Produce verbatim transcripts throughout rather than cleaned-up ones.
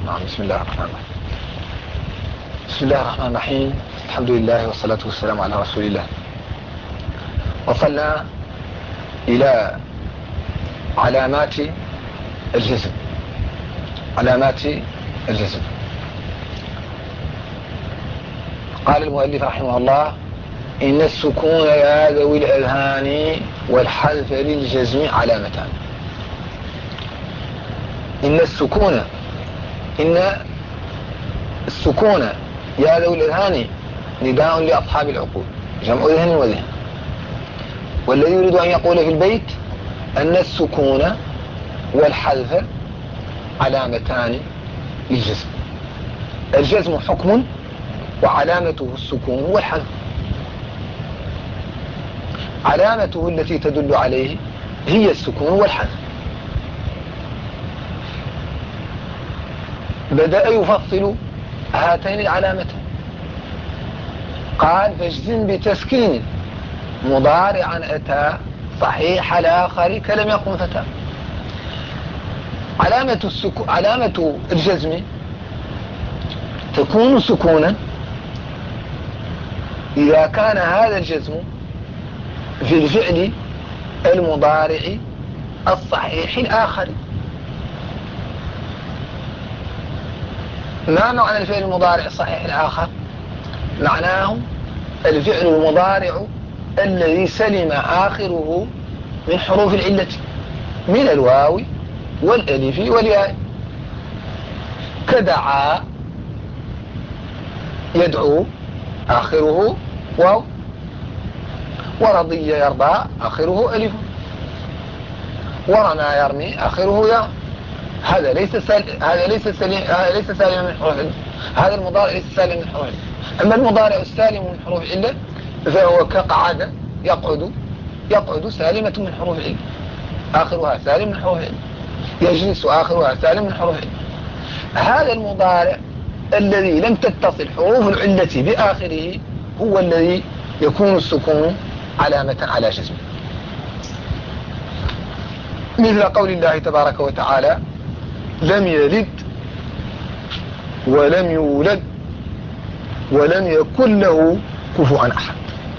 نعم. بسم الله الرحمن الرحيم. بسم الله الرحمن الرحيم. الحمد لله والصلاة والسلام على رسول الله. وصلنا إلى علامات الجسم. علامات الجسم. قال المؤلف رحمه الله: إن السكون يا ذوي الأذهان والحذف للجزم علامتان. إن السكون إن السكون يا ذوي الأذهان نداء لأصحاب العقول، جمع ذهن وذهن. والذي يريد أن يقول في البيت أن السكون والحذف علامتان للجزم. الجزم حكم وعلامته السكون والحذف. علامته التي تدل عليه هي السكون والحذف. بدأ يفصل هاتين العلامتين. قال: فاجزم بتسكين مضارعا أتى صحيح الآخر كلم يقم فتى. علامة, السكو... علامة الجزم تكون سكونا إذا كان هذا الجزم في الفعل المضارع الصحيح الآخر. ما معنى الفعل المضارع الصحيح الآخر؟ معناه الفعل المضارع الذي سلم آخره من حروف العلة من الواو والألف والياء، كدعا يدعو آخره واو، ورضي يرضى آخره ألف، ورمى يرمي آخره ياء. هذا ليس سال... هذا ليس سليم هذا ليس سالما من حروف العلة. هذا المضارع ليس سالما من حروف العلة. أما المضارع السالم من حروف العلة فهو كقعد يقعد يقعد سالمة من حروف العلة، آخرها سالم من حروف العلة. يجلس آخرها سالم من حروف العلة. هذا المضارع الذي لم تتصل حروف العلة بآخره هو الذي يكون السكون علامة على جزمه. مثل قول الله تبارك وتعالى: لم يلد ولم يولد ولم يكن له كفوا أحد.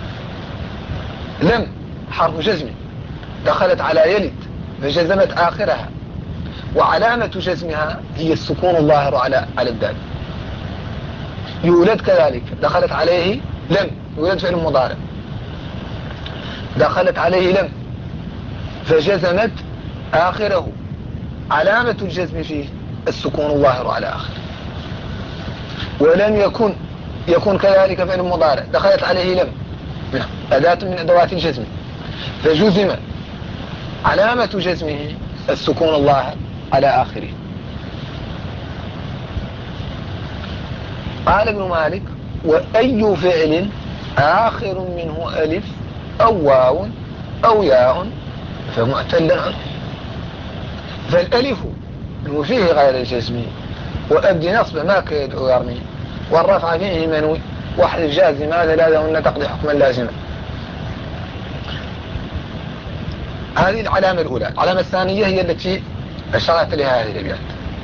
لم حرف جزم دخلت على يلد فجزمت آخرها، وعلامة جزمها هي السكون الظاهر على على الدال. يولد كذلك دخلت عليه لم، يولد فعل مضارع دخلت عليه لم فجزمت آخره. علامة الجزم فيه السكون الظاهر على آخره. ولم يكن يكون كذلك فعل مضارع دخلت عليه لم، أداة من أدوات الجزم فجزم. علامة جزمه السكون الظاهر على آخره. قال ابن مالك: وأي فعل آخر منه ألف أو واو أو ياء فمعتل عنه. فالألف فيه غير الجزم، وأبدي نصب ما كيدعو يرمي، والرفع فيه منوي، واحذف جازم هذا لا لهن تقضي حكما لازما. هذه العلامة الأولى. العلامة الثانية هي التي أشرت لها هذه الأبيات: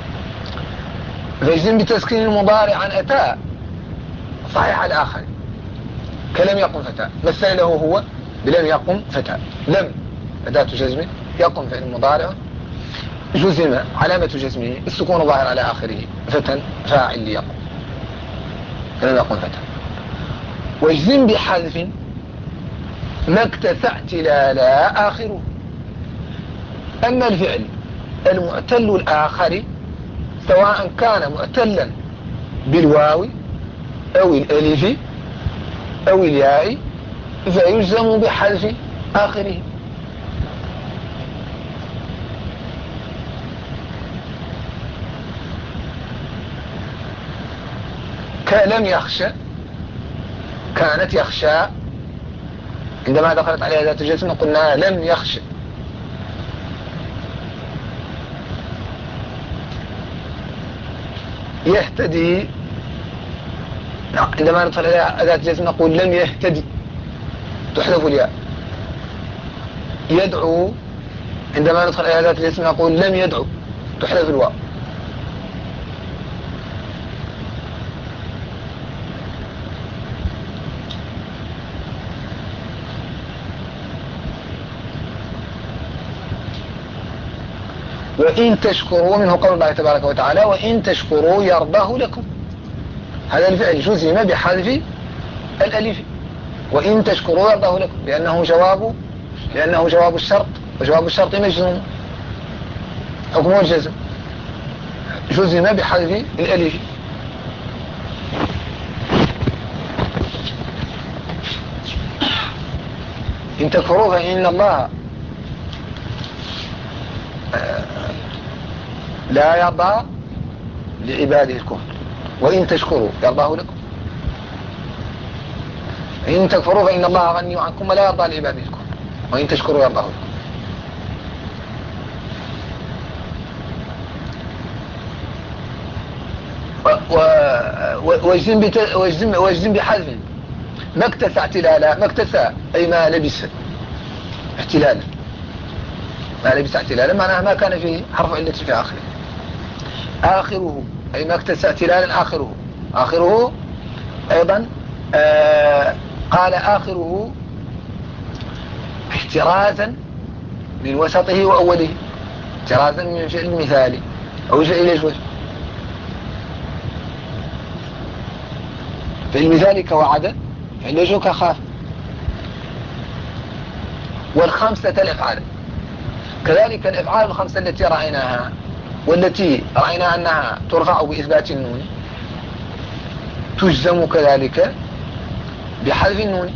فاجزم بتسكين المضارع عن أتى صحيح الآخر كلم يقم فتى. مثل له هو بلم يقم فتى. لم أداة جزمه، يقم فعل المضارع جزم، علامة جزمه السكون الظاهر على آخره، فتى فاعل ليقم كلم يقم فتى. واجزم بحذف ما اكتسعت لا لا آخره. أما الفعل المعتل الآخر سواء كان معتلا بالواو أو الألف أو الياء فيجزم بحذف آخره. كلم يخشى كانت يخشى، عندما دخلت عليها ذات الجزم قلنا لم يخشى. يهتدي، عندما ندخل عليها ذات الجزم نقول لم يهتدي، تحذف الياء. يدعو، عندما ندخل عليها ذات الجزم نقول لم يدعو، تحذف الواو. وإن تشكروا، منه قول الله تبارك وتعالى وإن تشكروا يرضه لكم. هذا الفعل جزم بحذف الألف، وإن تشكروا يرضه لكم، لأنه جواب لأنه جواب الشرط، وجواب الشرط مجزوم حكمه الجزم، جزم بحذف الألف. إن تكفروا فإن الله لا يرضى لعباده الكفر، وإن تشكروا يرضاه لكم. إن تكفروا فإن الله غني عنكم ولا يرضى لعباده الكفر، وإن تشكروا يرضاه لكم. واجزم بحذف ما اكتسى اعتلالا، ما اكتسى أي ما لبس احتلالا، ما لبس اعتلالا معناها ما كان فيه حرف علة في آخره. آخره أي ما اكتسى اعتلالا آخره، آخره أيضا آه قال آخره احترازا من وسطه وأوله، احترازا من فعل المثالي أو فعل الوجه. فعل المثالي كوعد، فعل الوجه كخاف. والخمسة الأفعال كذلك، الأفعال الخمسة التي رأيناها والتي رأينا أنها ترفع بإثبات النون تجزم كذلك بحذف النون.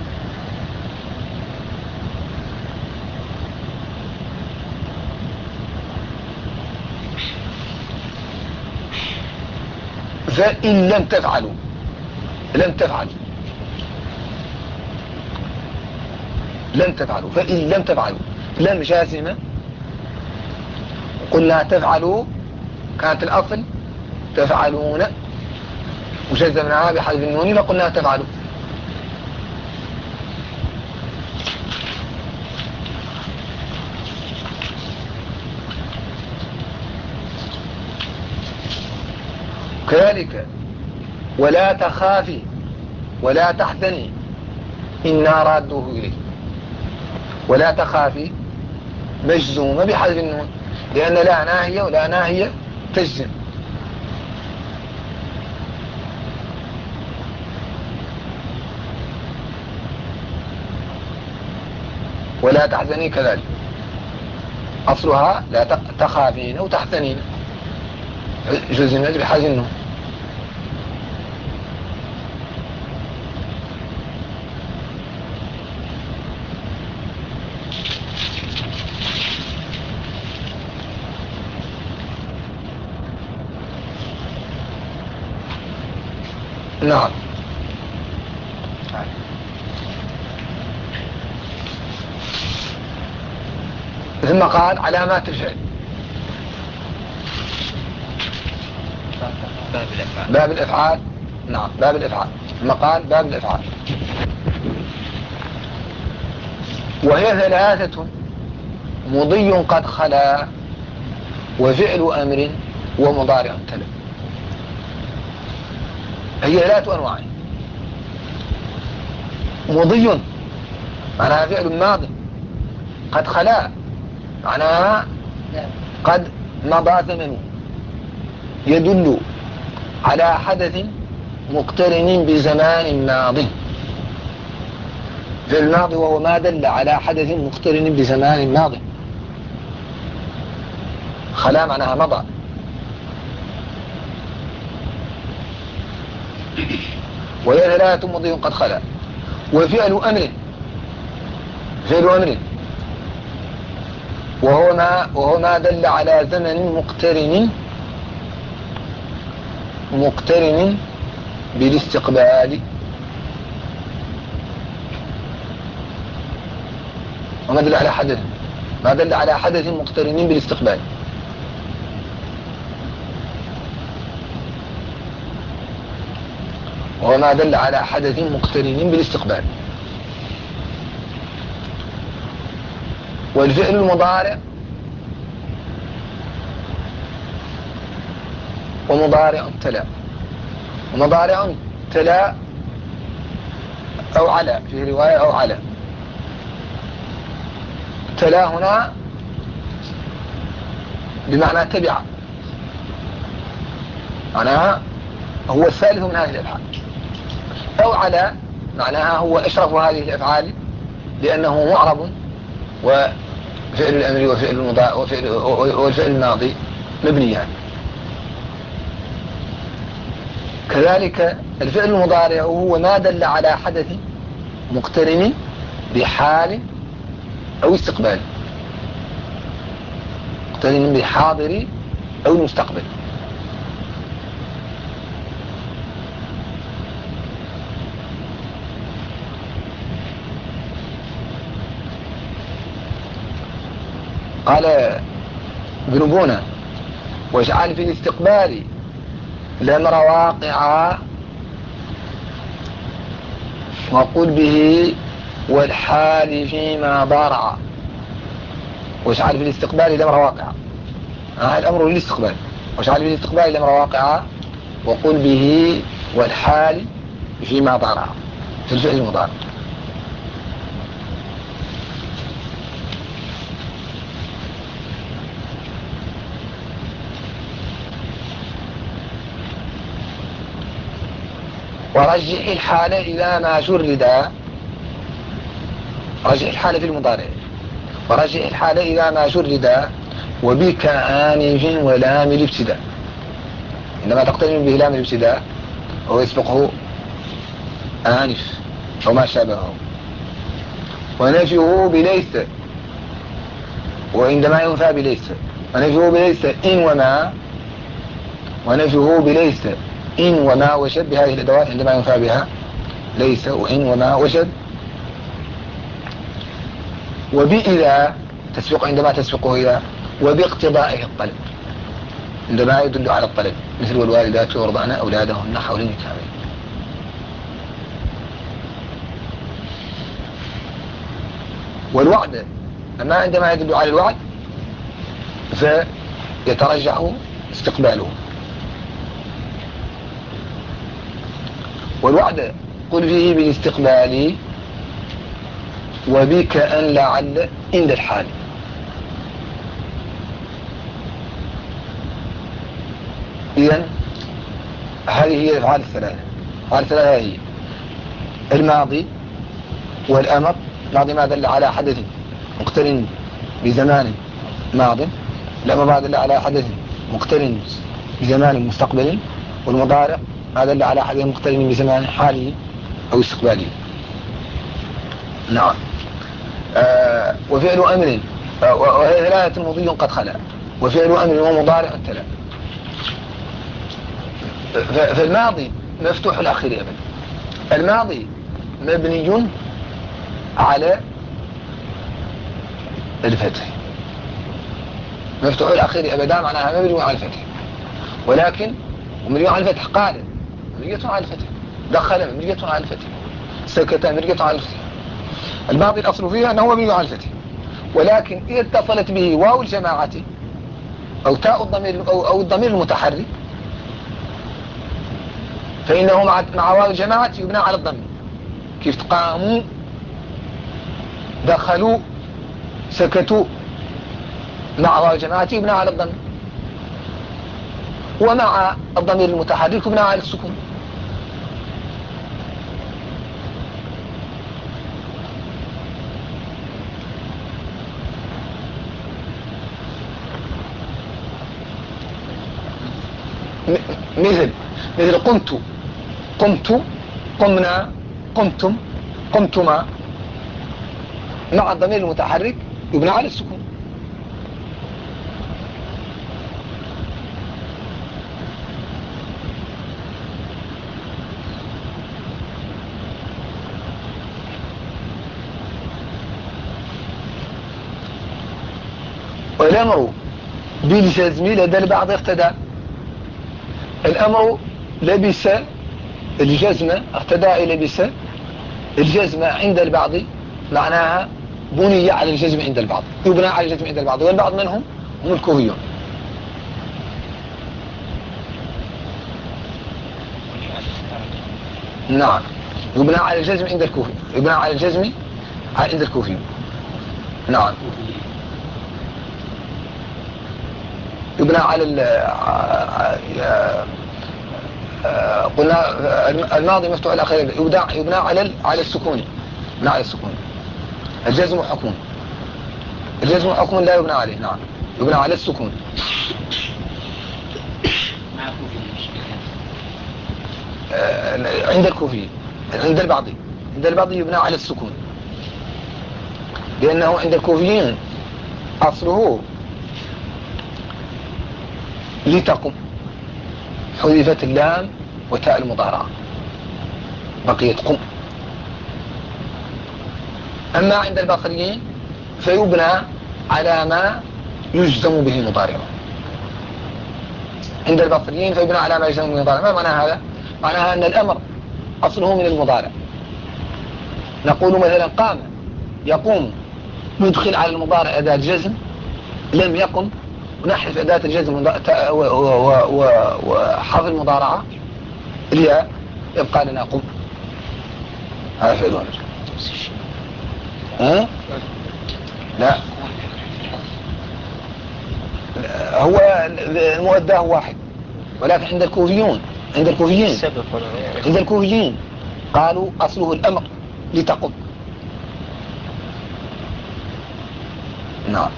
فإن لم تفعلوا، لم تفعلوا لم تفعلوا فإن لم تفعلوا لم جازمة، قلنا تفعلوا كانت الأصل تفعلون وجزمناها بحذف النون فقلنا تفعلوا. كذلك ولا تخافي ولا تحزني إنا رادوه إليه، ولا تخافي مجزومة بحذف النون، لأن لا ناهية ولا ناهية تجزم. ولا تحزني كذلك أصلها لا تخافين أو تحزنين، جزمت بحذف النون. نعم. ثم قال علامات الفعل، باب الأفعال. باب الأفعال نعم باب الأفعال. ثم قال باب الأفعال، وهي ثلاثة: مضي قد خلا، وفعل أمر، ومضارع تلا. هي ثلاث أنواع: مضي معناها فعل ماضي، قد خلا معناها قد مضى زمنه، يدل على حدث مقترن بزمان ماضي، في الماضي وهو ما دل على حدث مقترن بزمان ماضي. خلا معناها مضى. وهي ثلاثة: مضي قد خلا، وفعل أمر، فعل أمر وهو ما, وهو ما دل على زمن مقترن مقترن بالاستقبال، وما دل على حدث ما دل على حدث مقترن بالاستقبال. وما دل على حدث مقترن بالاستقبال. والفعل المضارع ومضارع تلا، ومضارع تلا أو على، في رواية أو على. تلا هنا بمعنى تبع، معناها هو الثالث من هذه الأفعال. أو على معناها هو أشرف هذه الأفعال لأنه معرب وفعل الأمر وفعل المضارع وفعل والفعل الماضي مبنيان. كذلك الفعل المضارع هو ما دل على حدث مقترن بحال أو استقبال، مقترن بحاضر أو المستقبل. قال ابن بونة: واجعل في الاستقبال الأمر واقعا وقل به والحال فيما ضارع. واجعل في الاستقبال الأمر واقعا، آه الأمر للاستقبال. واجعل في الاستقبال الأمر واقعا وقل به والحال فيما ضارع في الفعل المضارع. ورجح الحال إذا ما جرد، رجح الحال في المضارع، ورجح الحال إذا ما جرد وبك آنف ولام الابتداء. عندما تقترن به لام الابتداء هو يسبقه آنف أو ما شابهه. ونفيه بليس، وعندما ينفى بليس ونفيه بليس إن وما، ونفيه بليس إن وما وشد بهذه الأدوات عندما ينفى بها ليس وإن وما وشد. وبإذا تسبق عندما تسبقه إذا، وباقتضائه الطلب عندما يدل على الطلب، مثل والوالدات يرضعن أولادهن حولين كاملين. والوعد أما عندما يدل على الوعد فيترجح استقباله. والوعد قل فيه بالاستقبال وبك أن لعل عند الحال. إذن هذه هي الأفعال الثلاثة. الأفعال الثلاثة هي الماضي والأمر، الماضي ما دل على حدث مقترن بزمان ماض، الأمر ما دل على حدث مقترن بزمان مستقبل، والمضارع ما دل على حدث مقترن بزمان حالي أو استقبالي. نعم. آه وفعل أمر آه وهي ثلاثة مضي قد خلا، وفعل أمر ومضارع تلا. فالماضي مفتوح الأخير أبدا. الماضي مبني على الفتح، مفتوح الأخير أبدا معناها مبني على الفتح، ولكن مبني على الفتح. قال مبنية على الفتح، دخل مبنية على الفتح، سكت مبنية على الفتح. الماضي الأصل فيها أنه مبني على الفتح، ولكن إذا اتصلت به واو الجماعة أو تاء الضمير أو, أو الضمير المتحرك فإنه مع, مع واو الجماعة يبنى على الضم. كيف قاموا دخلوا سكتوا، مع واو الجماعة يبنى على الضم، ومع الضمير المتحرك يبنى على السكون. مثل مثل قمت قمت قمنا قمتم قمتما، مع الضمير المتحرك يبنى على السكون. والأمر بالجزم لدى البعض اقتدى. الأمر لبس الجزم، اقتدى لبس الجزم عند البعض، معناها بني على الجزم عند البعض، يبنى على الجزم عند البعض، والبعض منهم هم الكوفيون. نعم، يبنى على الجزم عند الكوفي، يبنى على الجزم عند الكوفيون. نعم. يبنى على قلنا الماضي مفتوح الأخير يبنى يبنى على على السكون، يبنى على السكون. الجزم حكم، الجزم حكم لا يبنى عليه. نعم يبنى على السكون. عند الكوفي، عند البعض، عند البعض يبنى على السكون، لأنه عند الكوفيين أصله لتقم، حذفت اللام وتاء المضارعة بقيت قم. أما عند البصريين فيبنى على ما يجزم به مضارعه. عند البصريين فيبنى على ما يجزم به مضارعه. ما معنى هذا؟ معناها أن الأمر أصله من المضارع. نقول مثلا قام يقوم، ندخل على المضارع أداة جزم لم يقم، ونحذف أداة الجزم وحرف المضارعة الياء، يبقى لنا قم. هذا فعل واجب. ها؟ لا هو المؤداه واحد، ولكن عند الكوفيون عند الكوفيين عند الكوفيين قالوا أصله الأمر لتقم. نعم.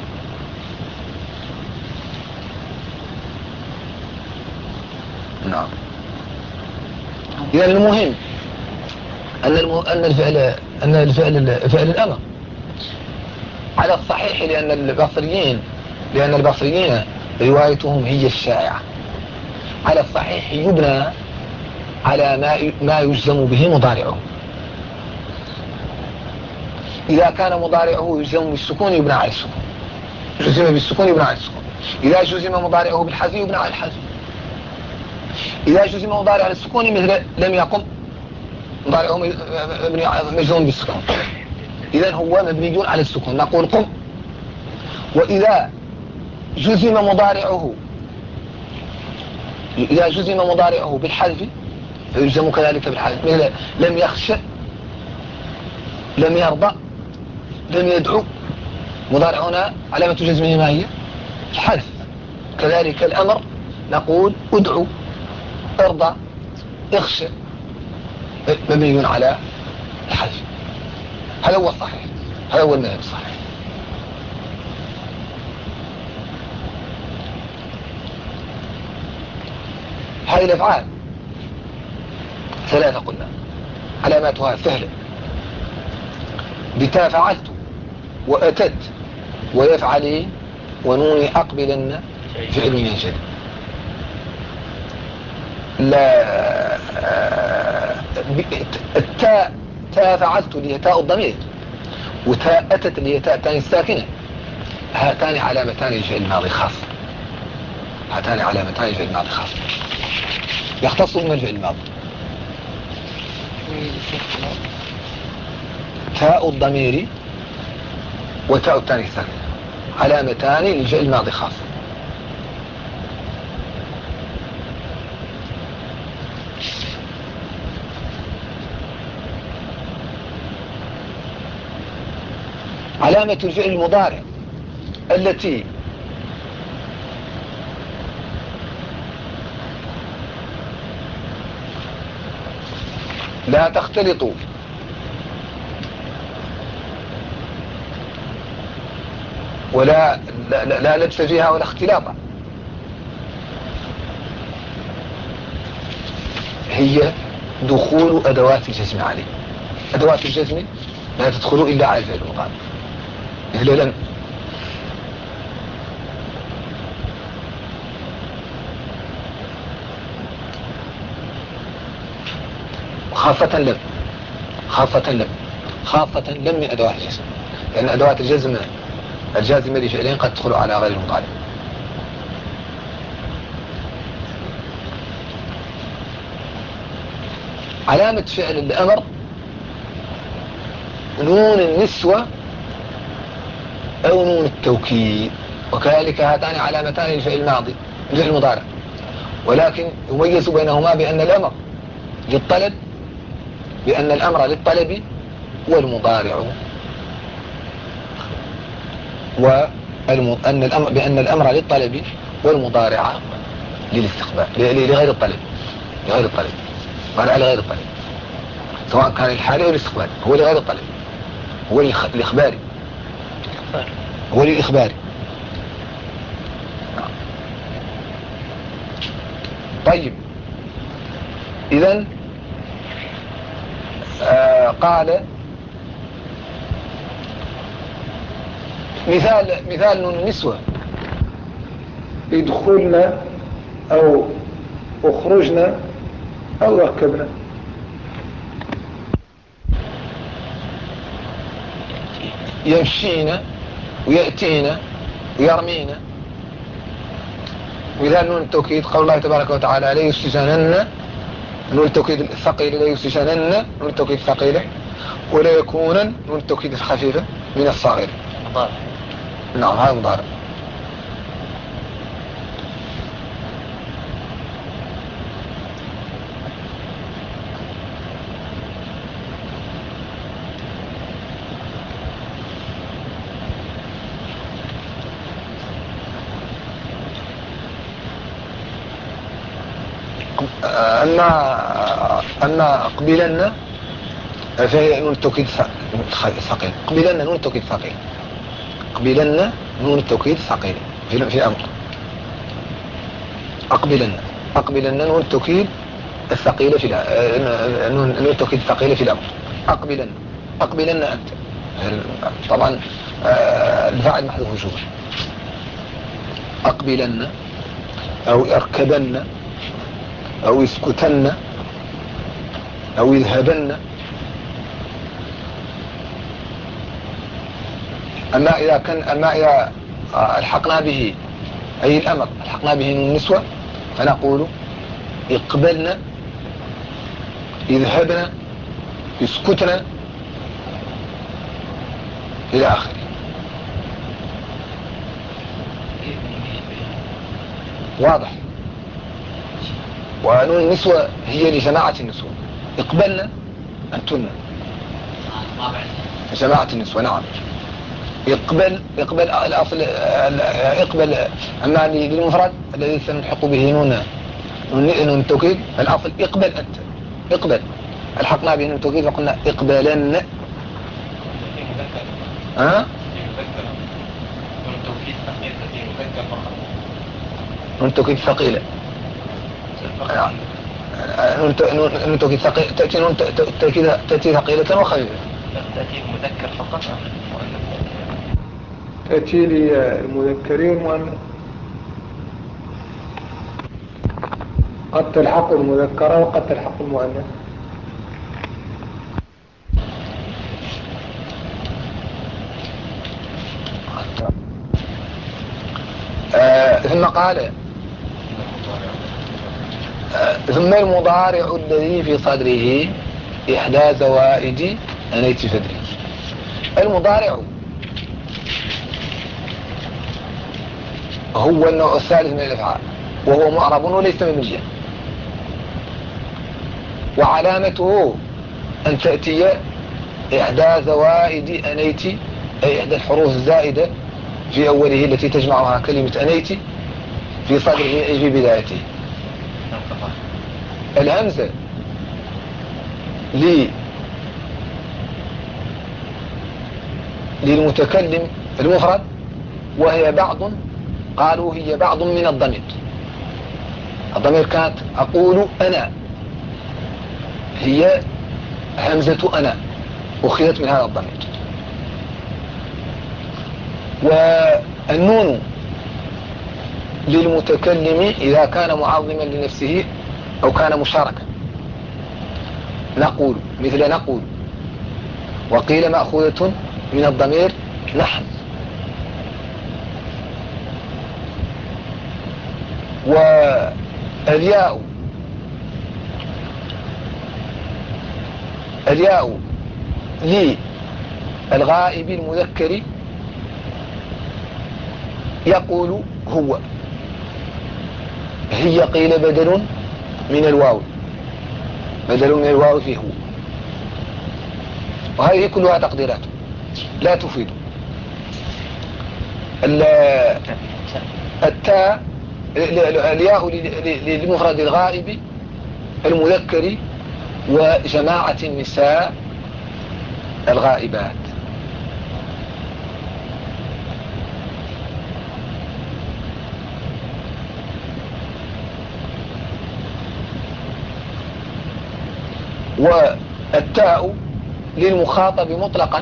نعم. إذا المهم أن الم... أن الفعل أن الفعل فعل الأمر على الصحيح، لأن البصريين لأن البصريين روايتهم هي الشائعة. على الصحيح يبنى على ما ما يجزم به مضارعه. إذا كان مضارعه يجزم بالسكون يبنى على السكون، جزم بالسكون يبنى على السكون. إذا جزم مضارعه بالحذف يبنى على الحذف. إذا جزم مضارع على السكون مثل لم يقم، مضارعه مجزوم بالسكون، إذن هو مبني على السكون، نقول قم. وإذا جزم مضارعه إذا جزم مضارعه بالحذف فيجزم كذلك بالحذف، مثل لم يخش، لم يرضى، لم يدعو، مضارعنا علامة جزمه ما هي؟ الحذف. كذلك الأمر نقول ادعو، ارضى، اخشى، مبني على الحذف. هذا هو الصحيح، هذا هو المذهب الصحيح. هذه الأفعال ثلاثة قلنا علاماتها سهلة، بتا فعلت وأتت ويفعلي ونوني أقبلن فعل ينجد. لا التاء تاء فعلت اللي تاء الضمير، وتاء أتت اللي تاء الثاني الساكنة، هاتان علامتان للفعل الماضي خاص، هاتان علامتان للفعل الماضي خاص يختص من الفعل الماضي. تاء الضمير وتاء الثاني الساكنة علامتان للفعل الماضي خاص. علامة الفعل المضارع التي لا تختلط ولا لا, لا لبس فيها ولا اختلاط هي دخول أدوات الجزم عليه. أدوات الجزم لا تدخل إلا على الفعل المضارع، مثل لم، خاصة لم، خاصة لم، خاصة لم من أدوات الجزم، لأن أدوات الجزم الجازمة لفعلين قد تدخل على غير المضارع. علامة فعل الأمر نون النسوة أو نون التوكيد، وكذلك هاتان علامتان للفعل الماضي الفعل المضارع، ولكن يميز بينهما بأن الأمر للطلب بأن الأمر للطلب والمضارع، وأن الأمر بأن الأمر للطلب والمضارعة للاستقبال لغير الطلب لغير الطلب مضارع لغير الطلب سواء كان الحالي أو الاستقبال هو لغير الطلب هو الإخباري هو للإخبار. طيب إذن آه قال مثال مثال نون النسوة يدخلنا أو أخرجنا أو ركبنا. يمشينا ويأتينا ويرمينا. مثال نون التوكيد قول الله تبارك وتعالى لا يستجانن نون التوكيد الثقيلة لا يستجانن نون التوكيد الثقيلة ولا يكونن نون التوكيد الخفيفة من الصغير. مضارع. نعم هذا مضارع. أما أما قبلنا فهي نون التوكيد ثقيل. قبلنا نون التوكيد ثقيل. قبلنا نون التوكيد ثقيل في في أمر. أقبلنا أقبلنا نون التوكيد الثقيلة في نون نون التوكيد الثقيلة في الأمر. أقبلنا أقبلنا أنت طبعا الفاعل محذوف وجوبا. أقبلنا أو أركبن أو يسكتن أو يذهبن. أما إذا كان أما إذا الحقنا به أي الأمر الحقنا به من النسوة فنقول اقبلنا يذهبنا يسكتنا إلى آخره. واضح. ونون النسوة هي لجماعة النسوة. اقبلنا أنتن جماعة النسوة. نعم يقبل يقبل الأصل يقبل. أما للمفرد الذي سنلحق به نون نون التوكيد الأصل اقبل أنت اقبل. الحقنا به نون التوكيد وقلنا اقبلن. ها نون التوكيد ثقيلة. نون التوكيد ثقيلة تأتي نون تأتي ثقيلة وخفيفة. تأتي مذكر فقط تأتي للمذكرين والمؤنث. قد تلحق المذكرة وقد تلحق المؤنث. آه ثم قال آه ثم المضارع الذي في صدره إحدى زوائد أنيت فدري. المضارع هو النوع الثالث من الأفعال وهو معرب وليس مبنيا وعلامته أن تأتي إحدى زوائد أنيت أي إحدى الحروف الزائدة في أوله التي تجمعها كلمة أنيت في صدره أي في بدايته. الهمزة لي للمتكلم المفرد وهي بعض قالوا هي بعض من الضمير. الضمير كانت أقول أنا هي همزة أنا أخذت من هذا الضمير. والنون للمتكلم إذا كان معظما لنفسه أو كان مشاركا نقول مثل نقول. وقيل مأخوذة من الضمير نحن. والياء الياء للغائب المذكر يقول هو. هي قيل بدل من الواو بدل من الواو فيه هو. وهذه كلها تقديرات لا تفيد. التاء الياء للمفرد الغائب المذكر وجماعة النساء الغائبات. والتاء للمخاطب مطلقا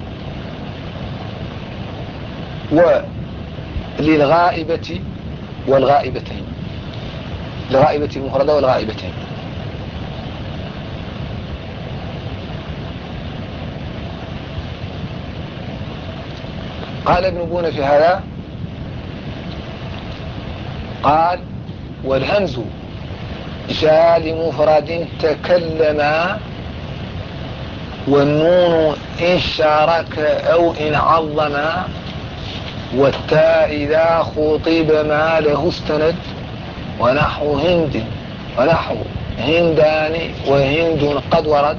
وللغائبة والغائبتين، الغائبة المفردة والغائبتين. قال ابن بونة في هذا، قال والهمز جاء لمفرد تكلم، والنون إن شارك أو إن عظم، والتاء إذا خطب ما له استند، ونحو هند ونحو هندان وهند قد ورد،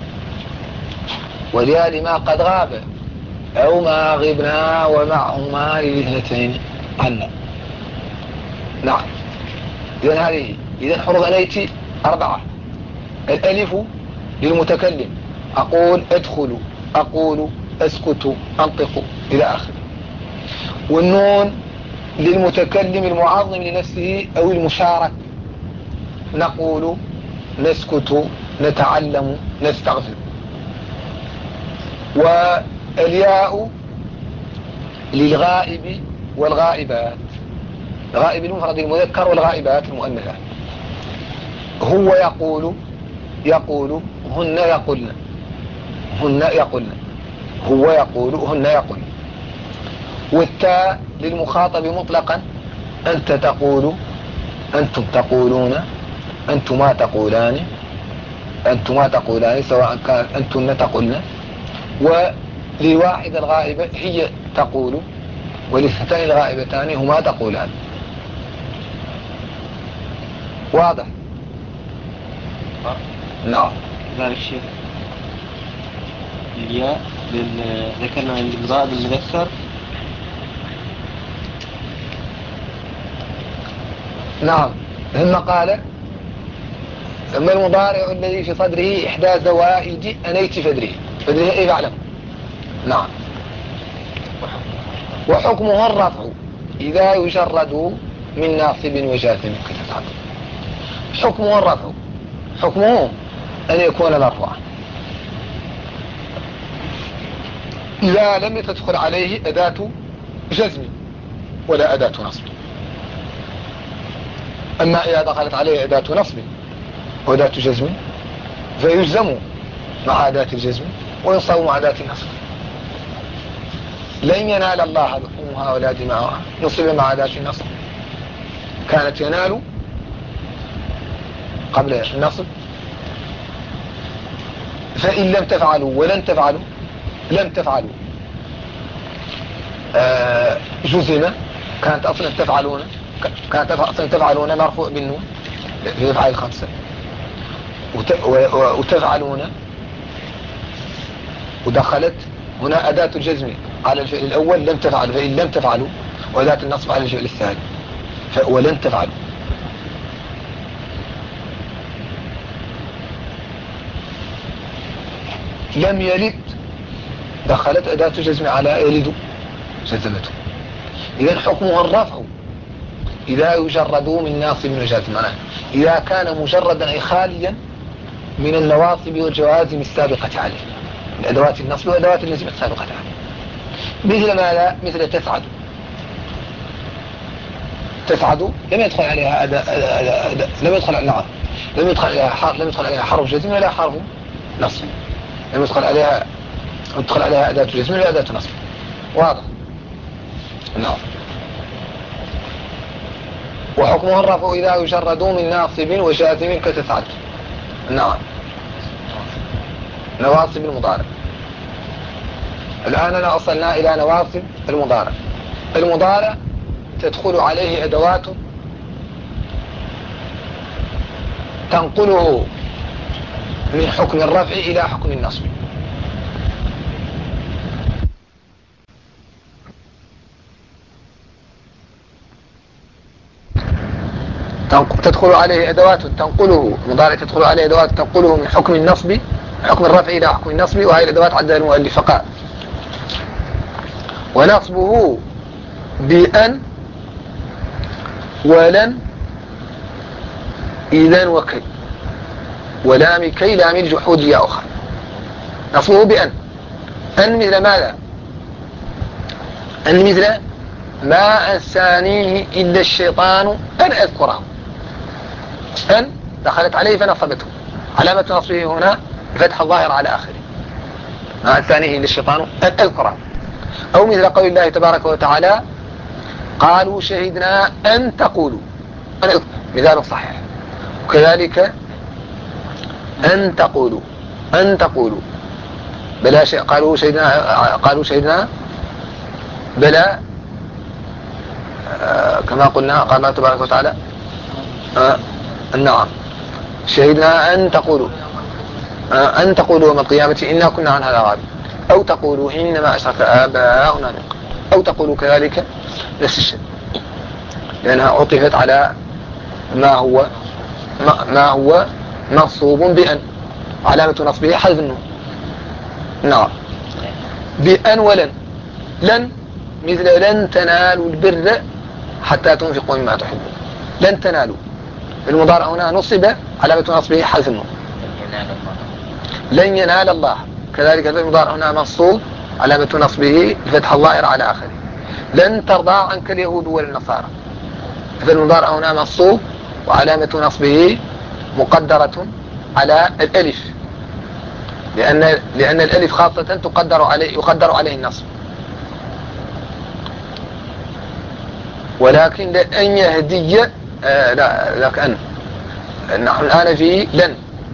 والياء لما قد غاب أو ما غبنا ومعهما للاثنتين عنا. نعم. إذن هذه إذن حروف أنيتي أربعة. الألف للمتكلم، أقول أدخل، أقول أسكت، أنطق إلى آخر. والنون للمتكلم المعظم لنفسه أو المشارك، نقول، نسكت، نتعلم، نستغفر. والياء للغائب والغائبات، الغائب المفرد المذكر والغائبات المؤنثات. هو يقول، يقول، هن يقولن، هن يقولن، هو يقول، هن يقولن. والتاء للمخاطب مطلقا، أنت تقول، أنتم تقولون، أنتما تقولان، أنتما تقولان، سواء كان أنتن تقولن. ولواحد الغائبة هي تقول، وللثاني الغائبتان هما تقولان. واضح؟ نعم. ذلك الشيء الياء ذكرنا عند المضارع المذكر. نعم. ثم قال أما المضارع الذي في صدره إحدى زوائد أنيت فدره، فدره إيه فاعلم. نعم. وحكمه الرفع إذا يجرد من ناصب وجازم كتفعل. حكمه الرفع، حكمه أن يكون مرفوعا إذا لم تدخل عليه أداة جزم ولا أداة نصب. أما إذا دخلت عليه أداة نصب وأداة جزم فيجزم مع أداة الجزم وينصب مع أداة النصب. لن ينال الله لحومها ولا دماؤها، نصب مع أداة النصب. كانت ينال قبل النصب، فإن لم تفعلوا ولن تفعلوا، لم تفعلوا آه جزم. كانت أصلا تفعلون، كانت أصلا تفعلون مرفوع بالنون في أفعال الخمسة، وتفعلون ودخلت هنا أداة الجزم على الفعل الأول لم تفعلوا، فإن لم تفعلوا، وأداة النصب على الفعل الثاني ولن تفعلوا. لم يلد دخلت أداة جزم على يلد جزمته. إذن حكمها الرفع إذا يجرد من ناصب وجازم، إذا كان مجردا أي خاليا من النواصب والجوازم السابقة عليه، من أدوات النصب وأدوات الجزم السابقة عليه. مثل ما لا، مثل تسعد. تسعد لم يدخل عليها أداء أداء أداء لم يدخل نعم لم يدخل عليها حرف لم يدخل عليها حرف جزم ولا حرف نصب، لم يدخل عليها يدخل عليها أداة جزم ولا أداة نصب. واضح؟ نعم. وحكمها الرفع إذا يجرد من ناصب وجازم كتسعد. نعم. نواصب المضارع. الآن وصلنا إلى نواصب المضارع. المضارع تدخل عليه أدوات تنقله من حكم الرفع إلى حكم النصب. تدخل عليه أدوات تنقله مضارع تدخل عليه أدوات تنقله من حكم النصب حكم الرفع إلى حكم النصب، وهذه الأدوات عدها المؤلف فقال. ونصبه بأن ولن إذن وكي ولام كي لام الجحودية أخرى. نصبه بأن، أن مثل ماذا؟ أن مثل ما أنسانيه إلا الشيطان أن أذكره. أن دخلت عليه فنصبته، علامة نصبه هنا فتح الظاهر على آخره، ما أنسانيه إلا الشيطان أن أذكره. أو مثل قول الله تبارك وتعالى قالوا شهدنا أن تقولوا، مثال صحيح. وكذلك أن تقولوا أن تقولوا بلا شيء، قالوا شهدنا قالوا شهدنا بلا آه كما قلنا قال الله تبارك وتعالى آه نعم شهدنا أن تقولوا آه أن تقولوا يوم القيامة إنا كنا عن هذا غافلين، أو تقولوا إنما أشرك آباؤنا من قبل، أو تقولوا كذلك نفس الشيء، لأنها عطفت على ما هو ما, ما هو منصوب بأن، علامة نصبه حذف النون. نعم. بأن ولن، لن مثل لن تنالوا البر حتى تنفقوا مما تحبون. لن تنالوا المضارع هنا نصب، علامة نصبه حذف النون. لن ينال الله كذلك المضارع هنا منصوب، علامة نصبه فتح الظاهر على آخره. لن ترضى عنك اليهود ولا النصارى، فالمضارع هنا منصوب وعلامة نصبه مقدرة على الألف، لأن لأن الألف خاصة تقدر عليه يقدر عليه النصب. ولكن لأن يهدي آه لا لك أن نحن الآن في لن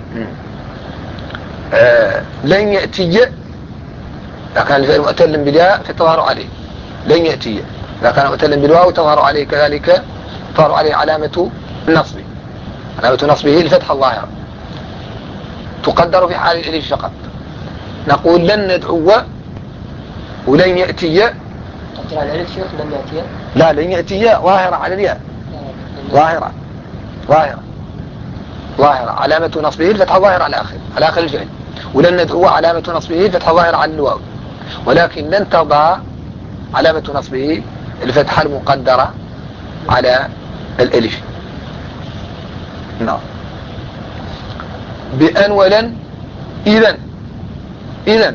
آه لن يأتي، لكن الفعل مؤتل بالياء فتظهر عليه لن يأتي، لكن مؤتل بالواو تظهر عليه كذلك تظهر عليه علامة النصب، علامة نصبه الفتح الظاهر تقدر في حال الألف فقط. نقول لن ندعو ولن يأتي، تقدر على الألف شيخ لن يأتي، لا لن يأتي ظاهرة على الياء، ظاهرة ظاهرة ظاهرة علامة نصبه الفتح الظاهر على آخر على آخر الفعل. ولن ندعو علامة نصبه الفتح الظاهر على الواو، ولكن لن ترضى علامة نصبه الفتح المقدرة على الألف. نعم. بأن ولن إذن إذن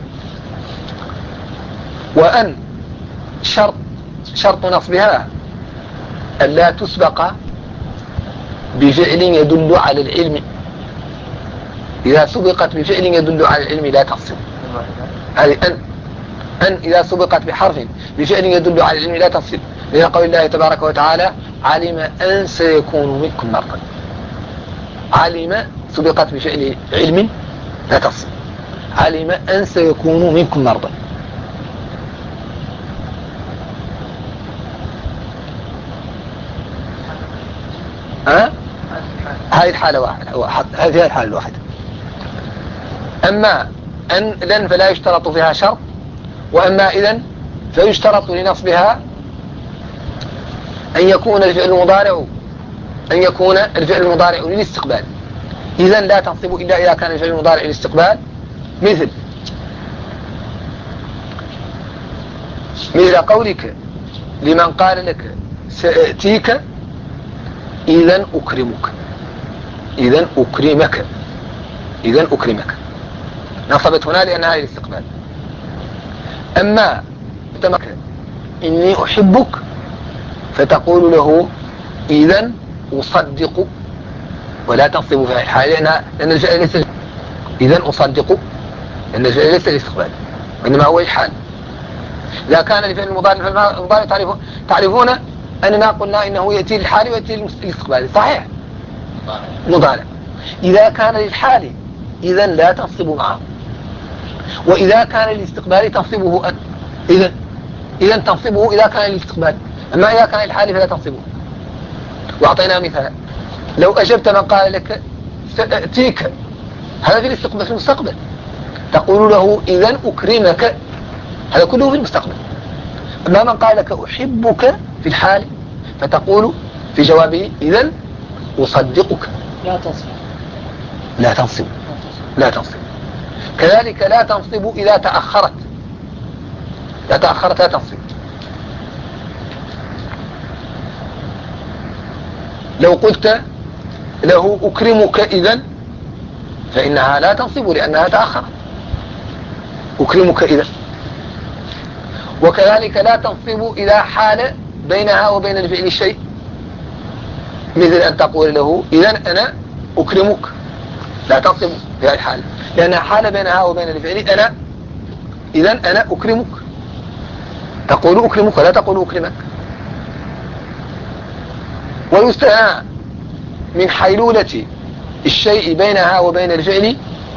وأن شرط شرط نصبها ألا تسبق بفعل يدل على العلم. إذا سبقت بفعل يدل على العلم لا تصل. هذه أن أن إذا سبقت بحرف بفعل يدل على العلم لا تصل، لأن قول الله تبارك وتعالى علم أن سيكون منكم مرضى. علم سبقت بفعل علم لا تصل، علم أن سيكون منكم مرضى. ها؟ هذه الحالة واحدة، هذه الحالة الواحدة. أما أن لن فلا يشترط فيها شرط، وأما إذن فيشترط لنصبها أن يكون الفعل المضارع أن يكون الفعل المضارع للاستقبال. إذن لا تنصب إلا إذا كان الفعل المضارع للاستقبال، مثل مثل قولك لمن قال لك سأتيك إذن أكرمك، إذن أكرمك إذن أكرمك نصبت هنا لأنها للاستقبال. أما تمك إني أحبك فتقول له إذن أصدق، ولا تنصب في الحال لأن الفعل ليس إذن أصدق لأن الفعل ليس الاستقبال وإنما هو الحال. إذا كان الفعل المضارع المضارع تعرفون تعرفون أننا قلنا إنه يأتي للحال ويأتي للاستقبال، صحيح؟ مضارع. إذا كان للحال إذن لا تنصب معه، وإذا كان للاستقبال تنصبه أن. إذن إذن تنصبه إذا كان للاستقبال، أما إذا كان للحال فلا تنصبه. وأعطينا مثال، لو أجبت من قال لك سأتيك، هذا في الاستقبال في المستقبل، تقول له إذن أكرمك، هذا كله في المستقبل. أما من قال لك أحبك في الحال فتقول في جوابه إذن أصدقك لا تصل لا تنصب لا تنصب كذلك لا تنصب إذا تأخرت إذا تأخرت لا تنصب. لو قلت له أكرمك إذن فإنها لا تنصب لأنها تأخرت أكرمك إذن. وكذلك لا تنصب إذا حال بينها وبين الفعل شيء مثل أن تقول له إذن أنا أكرمك لا تنصب في هذه الحالة لأنها حال بينها وبين الفعل أنا إذن أنا أكرمك تقول أكرمك لا تقول أكرمك. ويستثنى من حيلولة الشيء بينها وبين الفعل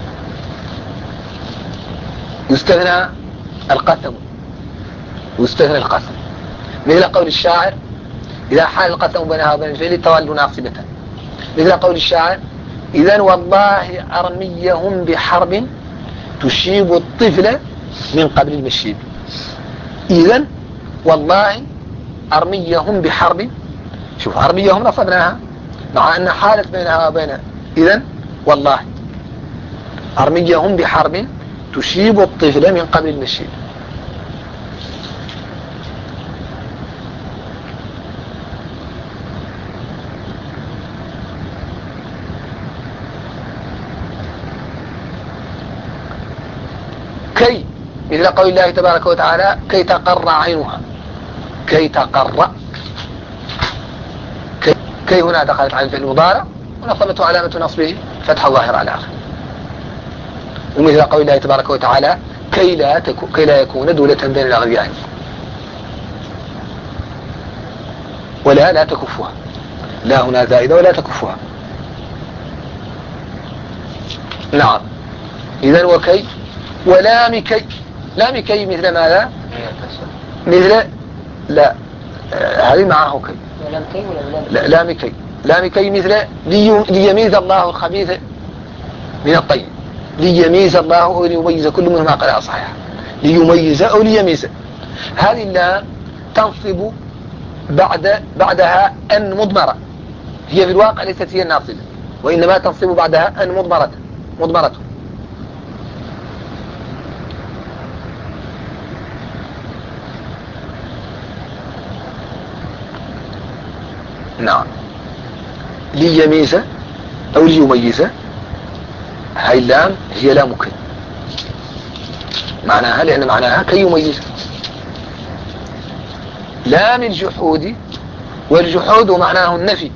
يستثنى القسم يستثنى القسم مثل قول الشاعر إذا حال القسم بينها وبين الفعل تولوا ناصبة مثل قول الشاعر إذن والله أرميهم بحرب تشيب الطفل من قبل المشيب. إذن والله أرميهم بحرب شوف أرميهم نصبناها مع أن حالت بينها وبين إذن والله أرميهم بحرب تشيب الطفل من قبل المشيب. كي مثل قول الله تبارك وتعالى كي تقر عينها كي تقر كي, كي هنا دخلت على الفعل المضارع ونصبته علامة نصبه فتح الظاهر على آخر. ومثل قول الله تبارك وتعالى كي لا, تكو كي لا يكون دولة بين الأغنياء ولا لا تكفها لا هنا زائدة ولا تكفها. نعم إذن وكي ولام كي لام كي مثل ماذا مثل لا هذه معه كي ولام كي ولا لا لام كي لام كي مثل لي ليميز الله الخبيث من الطيب ليميز الله أو ليميز كل منهما قراءة صحيحة ليميز أو ليميز. هذه اللام تنصب بعد بعدها أن مضمرة هي في الواقع ليست هي الناصبة وإنما تنصب بعدها أن مضمرة مضمرة. نعم ليميز أو ليميز هاي اللام هي لام كي معناها لأن معناها كي يميز. لام الجحود والجحود معناه النفي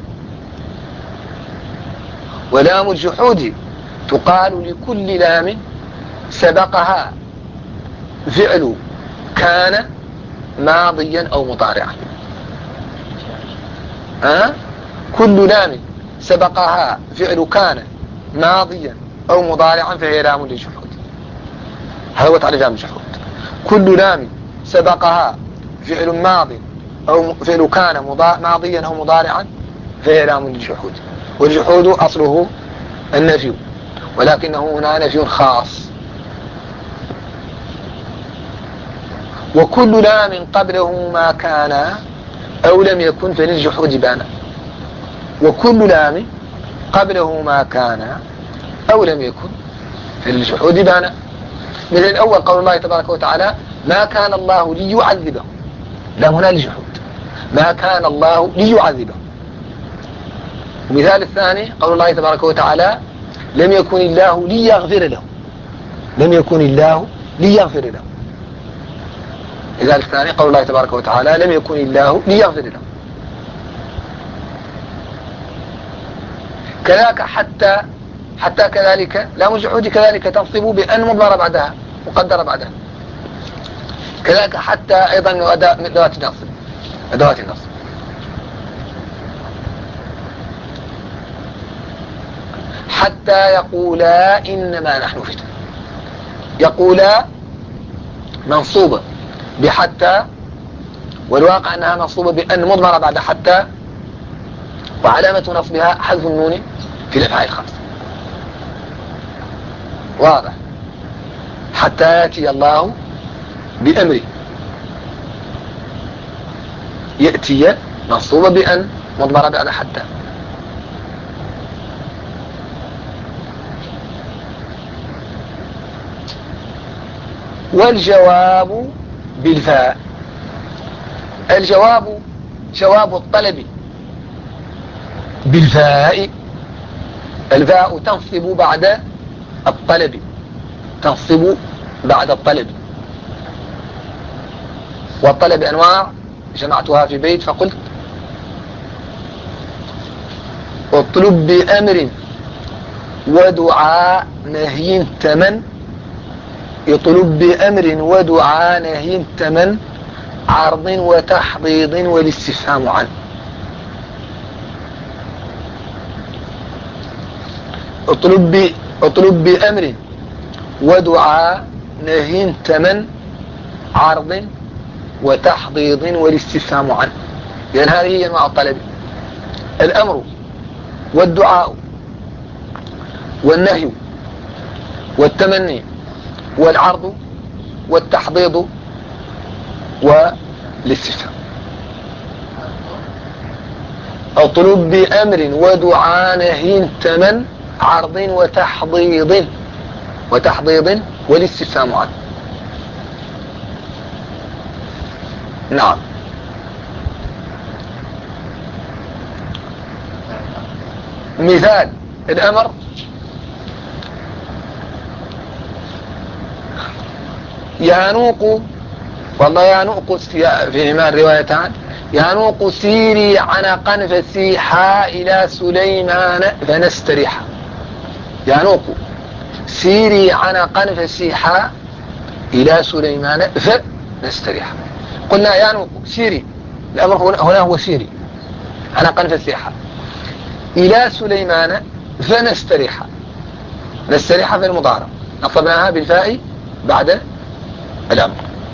ولام الجحود تقال لكل لام سبقها فعل كان ماضيا أو مضارعا. أه؟ كل لام سبقها فعل كان ماضيا أو مضارعا فهي لام للجحود. هذا هو تعريف لام الجحود كل لام سبقها فعل ماض أو فعل كان ماضيا أو مضارعا فهي لام للجحود. والجحود أصله النفي ولكنه هنا نفي خاص. وكل لام قبله ما كان أو لم يكن فللجحود بانا. وكل لام قبله ما كان أو لم يكن فللجحود بانا. مثل الأول قول الله تبارك وتعالى ما كان الله ليعذبهم لام هنا للجحود ما كان الله ليعذبهم. ومثال الثاني قول الله تبارك وتعالى لم يكن الله ليغفر لهم لم يكن الله ليغفر لهم. مثال الثاني قول الله تبارك وتعالى لم يكن الله ليغفر لهم. كذلك حتى حتى كذلك لام الجحود كذلك تنصب بأن مضمر بعدها مقدر بعدها. كذلك حتى أيضا من أدوات النصب أدوات النصب. حتى يقولا إنما نحن فتن يقولا منصوبة بحتى والواقع أنها منصوبة بأن مضمرة بعد حتى وعلامة نصبها حذف النون في الأفعال الخمسة. واضح حتى يأتي الله بأمره يأتي منصوبة بأن مضمرة بعد حتى والجواب بالفاء. الجواب جواب الطلب بالفاء. الفاء تنصب بعد الطلب، تنصب بعد الطلب. والطلب أنواع جمعتها في بيت فقلت: اطلب بأمر ودعاء نهي تمن. يطلب بأمر ودعاء نهي تمن، عرض وتحضيض والاستفهام عنه. اطلب ب... اطلب بأمر ودعاء نهي تمن، عرض وتحضيض والاستفهام عنه. لأن هذه هي انواع الطلب: الأمر والدعاء والنهي والتمني والعرض والتحضيض والاستفهام. اطلب بأمر ودعاء نهي تمن، عرض وتحضيض وتحضيض والاستفهام عنه. نعم. مثال الأمر: يانوق، والله يانوق فيهما الروايتان: يانوق سيري عنقا فسيحا إلى سليمان فنستريحا. يانوق سيري عنقا فسيحا إلى سليمان فنستريحا. قلنا يانوق سيري، الأمر هنا هو سيري عنقا فسيحا إلى سليمان فنستريحا. نستريح في المضارع، نصبناها بالفاء بعد الأمر.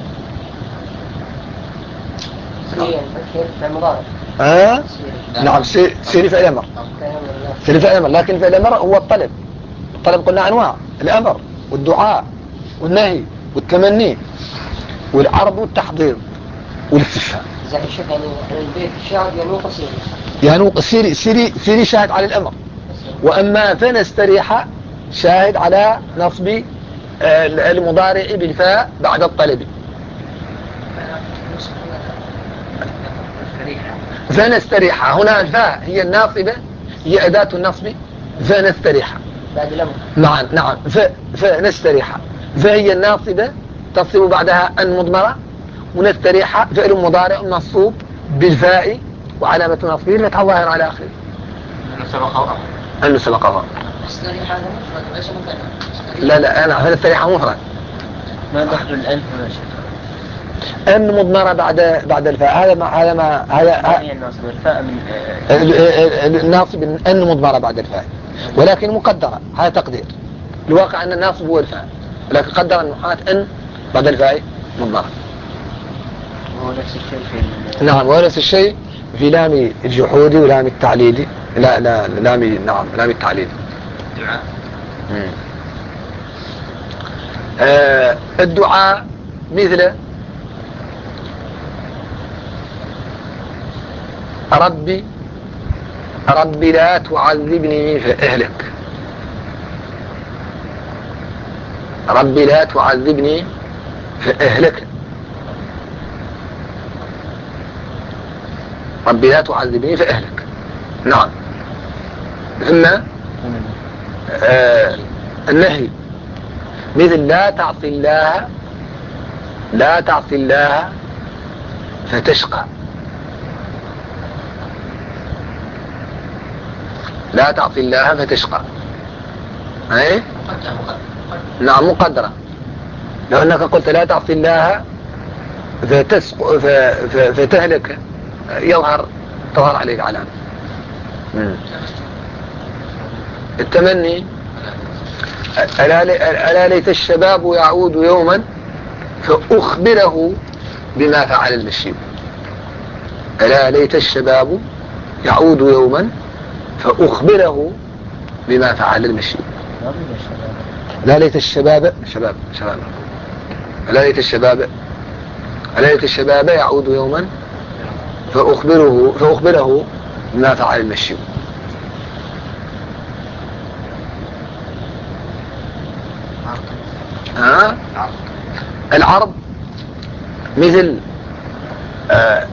سيري في المضارع. آه؟ نعم سيري في الأمر، سيري في الأمر، لكن في الأمر هو الطلب. الطلب قلنا أنواع: الأمر والدعاء والنهي والتمني والعرض والتحضير والاستفهام. زي الشيخ يعني البيت الشاهد ينوق سيري، ينوق سيري سيري سيري شاهد على الأمر، وأما فنستريح شاهد على نصب المضارع بالفاء بعد الطلب. فنستريح هنا الفاء هي الناصبة، هي أداة النصب. فنستريح بعد الأمر. نعم نعم ف... فنستريح فهي الناصبة تصب بعدها أن مضمرة، ونستريح فعل مضارع منصوب بالفاء وعلامة نصبه الفتحة الظاهرة على آخره. أنه سبقه أنه سبقه. نستريح هذا مفرد وليس مثنى. لا لا أنا فنستريح مفرد. ما دخل الأن هنا شيء؟ أن مضمرة بعد بعد الفاء. هذا ما هذا ما هذا الناصب الفاء من الناصب أن مضمرة بعد الفاء، ولكن مقدرة. هذا تقدير. الواقع أن الناصب هو الفاء، لكن قدر النحاة أن بعد الفاء مضمرة. وهو نفس الشيء في نعم، وهو نفس الشيء في لام الجحود ولام التعليل. لا لا لام نعم لام التعليل. الدعاء. آه الدعاء مثل: ربي ربي لا تعذبني فأهلك. ربي لا تعذبني فأهلك. ربي لا تعذبني فأهلك. نعم. ثم آه النهي مثل: لا تعصي الله لا تعصي الله فتشقى. لا تعصي الله فتشقى. ايه نعم مقدرة. لو انك قلت لا تعصي الله فتسق فتهلك يظهر تظهر عليك علامة. التمني: ألا ليت الشباب يعود يوما فأخبره بما فعل المشيب. ألا ليت الشباب يعود يوما فأخبره بما فعل المشيب. لا ليت الشباب شباب شباب ألا ليت الشباب ألا ليت الشباب يعود يوما فأخبره فأخبره بما فعل المشيب. ها العرض مثل آه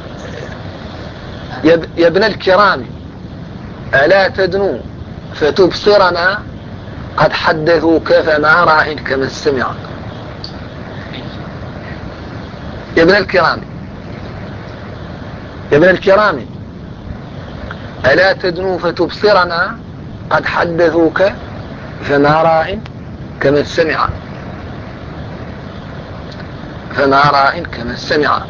يا ابن الكرام ألا تدنو فتبصرنا قد حدثوك فما راهنك من السمع. يا ابن الكرام يا ابن الكرام ألا تدنو فتبصرنا قد حدثوك فما راهن كمن سمع فما راهن كمن سمع.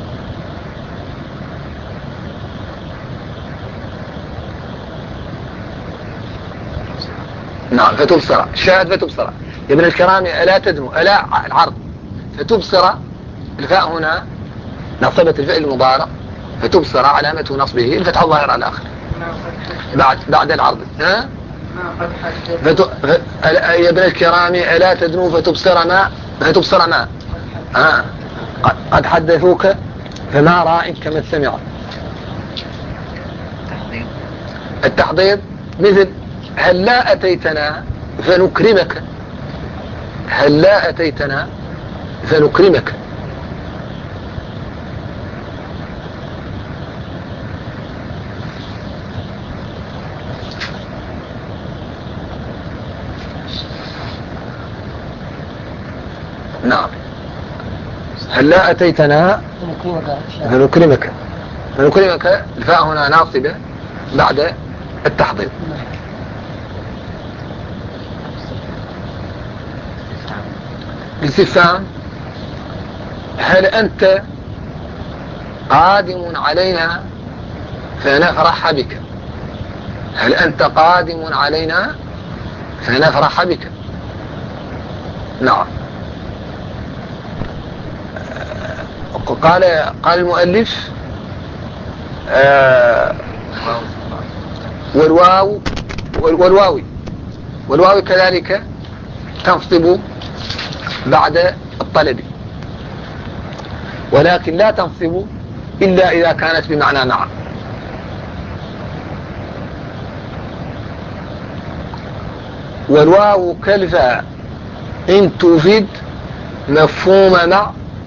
نعم فتبصر شاهد فتبصر. يا ابن الكرام ألا تدنو ألا العرض فتبصر الفاء هنا نصبت الفعل المضارع فتبصر علامة نصبه الفتح الظاهر على الآخر بعد بعد العرض. ها فتو... ف... يا ابن الكرام ألا تدنو فتبصرنا فتبصرنا ها قد حدثوك فما رأيك كمن سمع. التحضير مثل هل لا أتيتنا فنكرمك هل لا أتيتنا فنكرمك. نعم هل لا أتيتنا فنكرمك فنكرمك الفاء هنا ناصبة بعد التحضير. الاستفهام هل أنت قادم علينا فنفرح بك هل أنت قادم علينا فنفرح بك. نعم قال قال المؤلف آه والواو والواوي والواوي كذلك تنصب بعد الطلب ولكن لا تنصب إلا إذا كانت بمعنى مع. والواو كالفاء إن تفيد مفهوم مع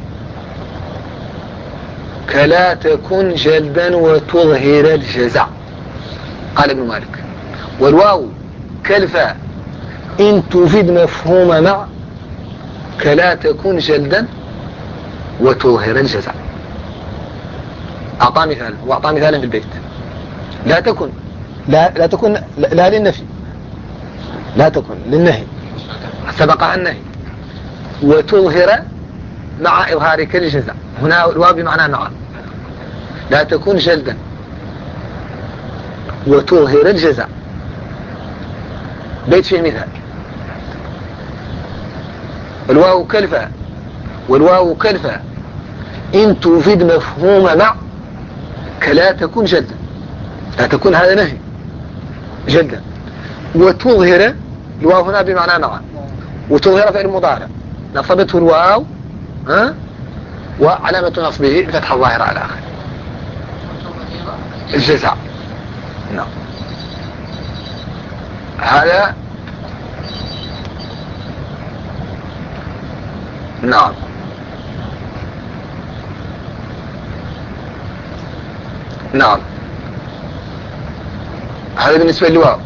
كلا تكن جلدا وتظهر الجزع. قال ابن مالك والواو كالفاء إن تفيد مفهوم مع كلا تكن جلدا وتظهر الجزع. أعطى مثال وأعطى مثالا في البيت لا تكن لا, لا تكن لا, لا للنفي لا تكن للنهي سبقها النهي وتظهر مع إظهارك الجزع. هنا الواو بمعنى مع لا تكن جلدا وتظهر الجزع. بيت فيه مثال الواو كالفاء والواو كالفاء إن تفيد مفهوم مع كلا تكن جلدا لا تكن هذا نهي جلدا وتظهر الواو هنا بمعنى مع وتظهر فعل مضارع نصبته الواو ها وعلامة نصبه الفتح الظاهر على آخر الجزع. نعم هذا نعم نعم هذا بالنسبة للواو.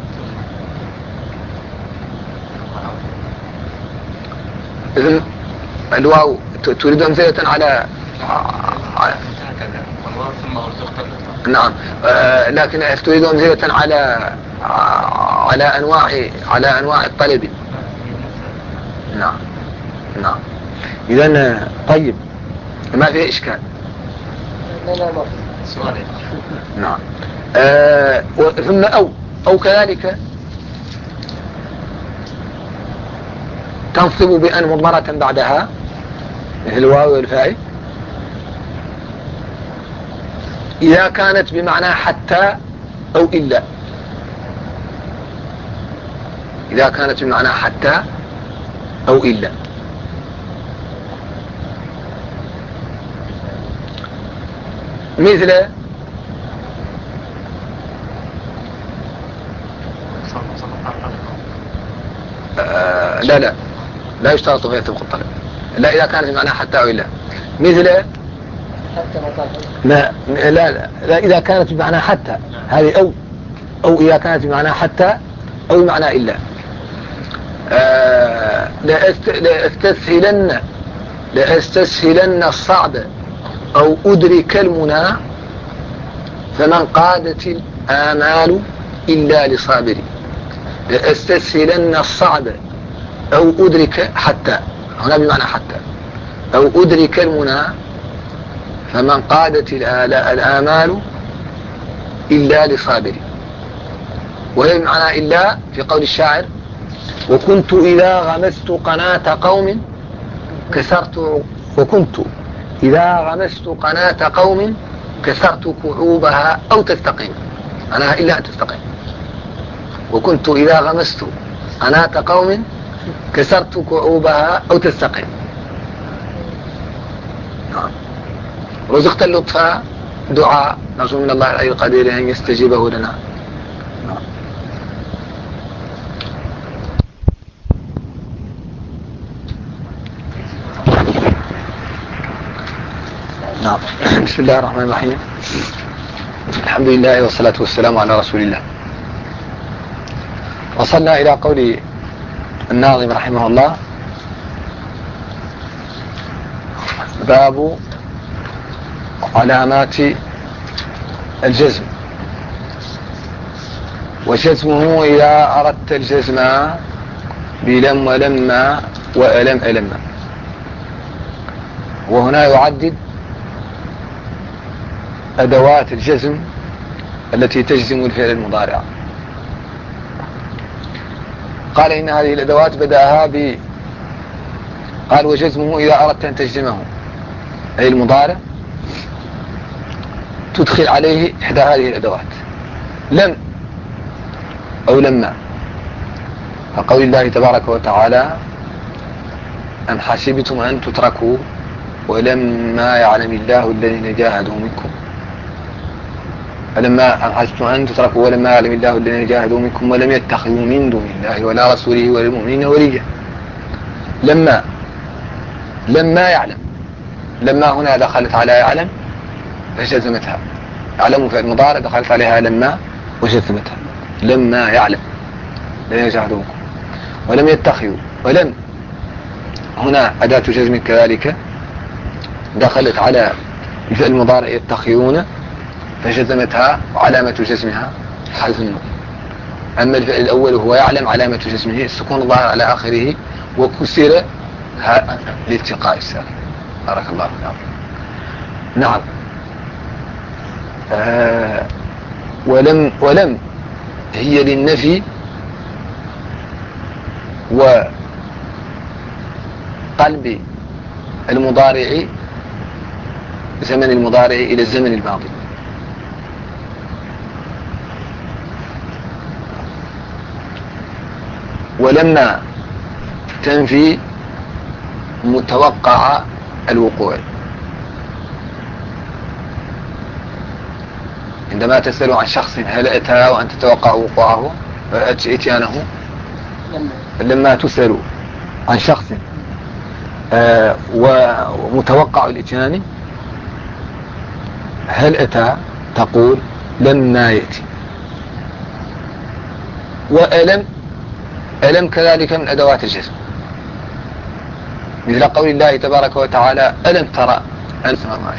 إذن الواو تريد أمثلة على نعم آه لكن تريد أمثلة على على أنواع على أنواع الطلب. نعم نعم إذن طيب ما فيه إشكال. لا لا ما سؤالي. نعم آه ثم أو أو كذلك تنصب بأن مضمرة بعدها مثل الواو والفاء إذا كانت بمعنى حتى أو إلا. إذا كانت بمعنى حتى أو إلا مثل آه لا لا لا يشترط فيها سبق الطلب لا إذا كانت بمعنى حتى أو إلا، مثل حتى مطلع ما لا, لا, لا إذا كانت بمعنى حتى هذه أو أو إذا كانت بمعنى حتى أو معنى إلا. آه لأستسهلن لأستسهلن الصعب أو أدرك المنى فمن قادت الآمال إلا لصابري. لأستسهلن الصعب أو أدرك حتى هنا بمعنى حتى أو أدرك المنى فمن قادت الآمال إلا لصابري. وهي بمعنى إلا في قول الشاعر: وكنت إذا غمست قناة قوم كسرت وكنت إذا غمست قناة قوم كسرت كعوبها أو تستقيم. أنا إلا أن تستقيم. وكنت إذا غمست قناة قوم كسرت كعوبها أو تستقيم. نعم. رزقت اللطف دعاء نرجو من الله العلي القدير أن يستجيبه لنا. نعم. نعم. بسم الله الرحمن الرحيم. الحمد لله والصلاة والسلام على رسول الله. وصلنا إلى قول الناظم رحمه الله: باب علامات الجزم. وجزمه إذا أردت الجزم بلم ولما وألم ألم. وهنا يعدد أدوات الجزم التي تجزم الفعل المضارع. قال إن هذه الأدوات بدأها ب قال: وجزمه إذا أردت أن تجزمه أي المضارع تدخل عليه إحدى هذه الأدوات: لم أو لما. فقول الله تبارك وتعالى: أم حسبتم أن تتركوا ولما يعلم الله الذين جاهدوا منكم فلما أم حسبتم أن تتركوا ولما يعلم الله الذين جاهدوا منكم ولم يتخذوا من دون الله ولا رسوله ولا المؤمنين وليا. لما لما يعلم، لما هنا دخلت على يعلم فجزمتها. يعلم في المضارع دخلت عليها لما وجزمتها. لما يعلم الذين جاهدوا منكم ولم يتخذوا. ولم هنا أداة جزم كذلك دخلت على الفعل المضارع يتخذون فجزمتها، وعلامة جزمها حذف النون. أما الفعل الأول هو يعلم علامة جزمه السكون الظاهر على آخره وكسر لالتقاء الساكن. بارك الله فيكم. نعم. آه ولم ولم هي للنفي وقلب المضارع زمن المضارع إلى الزمن الماضي. ولما تنفي متوقع الوقوع. عندما تسأل عن شخص هل أتى وأنت تتوقع وقوعه اتيانه، لما تسأل عن شخص آه ومتوقع الاتيان هل أتى تقول لما يأتي. وألم ألم كذلك من أدوات الجزم، مثل قول الله تبارك وتعالى: ألم ترى أن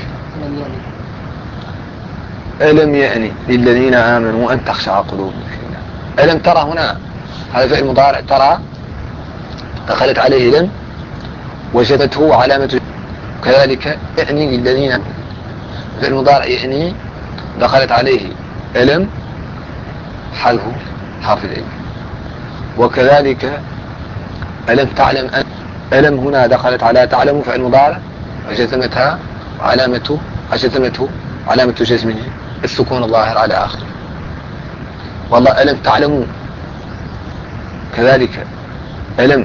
ألم يأني للذين آمنوا أن تخشع قلوبهم في الله. ألم ترى هنا هذا فعل مضارع ترى دخلت عليه لم وجدته علامة. كذلك يعني للذين فعل مضارع يعني دخلت عليه ألم حذف حرف العين. وكذلك ألم تعلم أن ألم هنا دخلت على تعلم فعل مضارع وجزمتها علامة جزمته علامة جزمه السكون الظاهر على آخره. والله ألم تعلموا كذلك ألم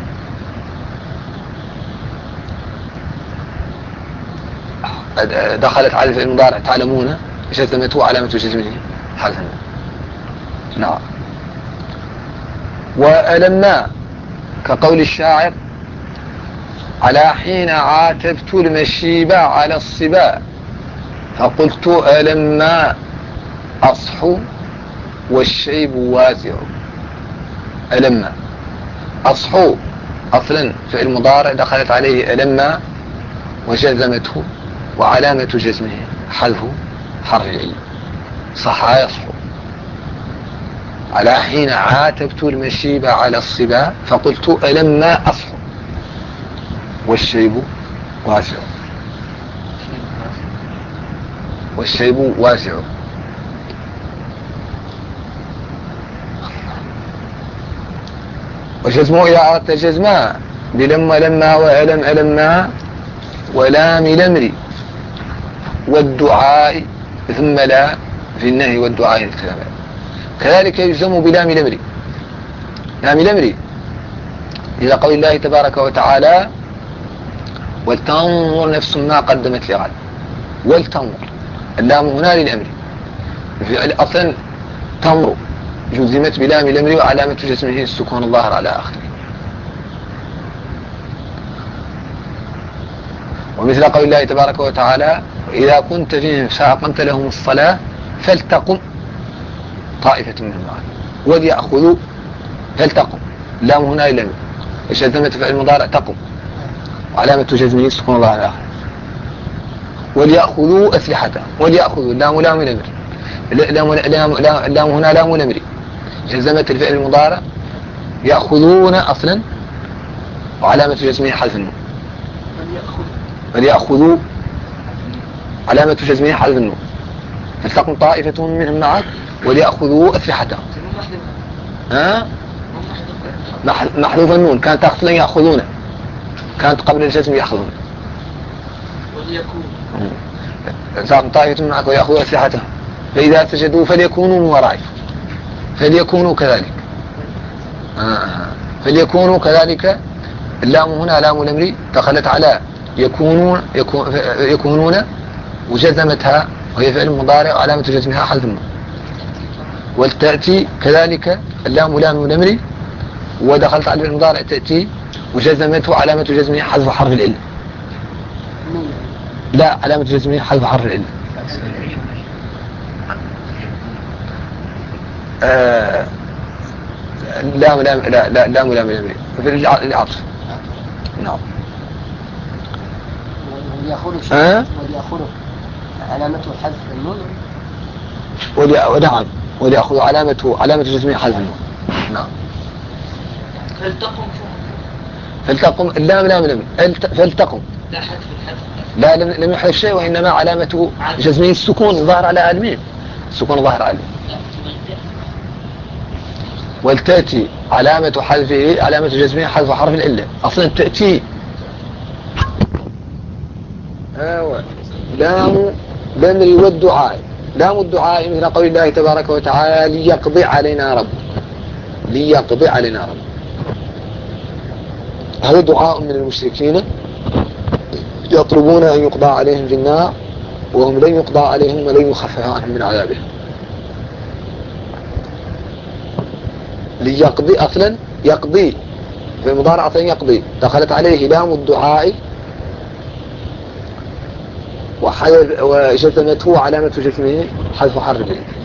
دخلت على فعل مضارع تعلمون جزمته علامة جزمه حذفا. نعم. وألما كقول الشاعر: على حين عاتبت المشيب على الصبا فقلت ألما أصحو والشيب واسع. ألما أصحو أصلا فعل مضارع دخلت عليه ألما وجزمته وعلامة جزمه حذف حرف العلة صح يصحو. على حين عاتبت المشيب على الصبا فقلت ألما أصحو والشيب واسع. والشيب واسع وجزمه إذا أردت جزما بلما لما وألم ألما ولام الأمر والدعاء ثم لا في النهي والدعاء الكلام. كذلك يجزم بلام الأمر. لام الأمر إلى قول الله تبارك وتعالى ولتنظر نفس ما قدمت لغد. ولتنظر اللام هنا للأمر فعل أصلا تنظر جزمت بلام الأمر وعلامة جزمه السكون الظاهر على آخره. ومثل قول الله تبارك وتعالى إذا كنت فيهم فأقمت لهم الصلاة فلتقم طائفة منهم معك وليأخذوا. فلتقم اللام هنا للأمر جزمت فعل المضارع تقم وعلامة جزمه السكون الظاهر على آخره. وليأخذوا أسلحتهم. وليأخذوا اللام لام الأمر. اللام هنا لام الأمر جزمت الفعل المضارع يأخذون أصلا وعلامة جزمه حذف النون. وليأخذوا علامة جزمه حذف النون. فلتقم طائفة منهم معك وليأخذوا أسلحتهم. ها محذوف النون كانت أصلا يأخذون كانت قبل الجزم يأخذون. فلتقم طائفة معك ويأخذوا أسلحتهم فإذا سجدوا فليكونوا من ورائك. فليكونوا كذلك آه. فليكونوا كذلك اللام هنا لام الأمر دخلت على يكونون يكونون وجزمتها وهي فعل مضارع وعلامة جزمها حذف النون. ولتأتي كذلك اللام لام الأمر ودخلت على المضارع تأتي وجزمته علامة جزمها حذف حرف العلة. لا علامة جزمها حذف حرف العلة. آه لام لام لا لا لام لام الأمر في العطف. نعم. وليأخذوا أه؟ وليأخذوا علامته حذف النون. ونعم وليأخذوا علامته علامة جزمه حذف النون. نعم. فلتقم فلتقم اللام لام الأمر فلتقم لا حذف الحذف لا لم لم يحذف شيء وإنما علامته جزمه السكون الظاهر على الميم السكون الظاهر على الميم. ولتأتي علامة حذفه علامة جزمه حذف حرف العلة أصلا تأتي آه لام الأمر والدعاء. لام الدعاء مثل قول الله تبارك وتعالى ليقضي علينا رب. ليقضي علينا رب هذا دعاء من المشركين يطلبون أن يقضى عليهم في النار وهم لن يقضى عليهم ولن يخفف عنهم من عذابه. ليقضي أصلا يقضي في المضارع أصلا يقضي دخلت عليه لام الدعاء وجزمته علامة جزمه حذف حرف العلة.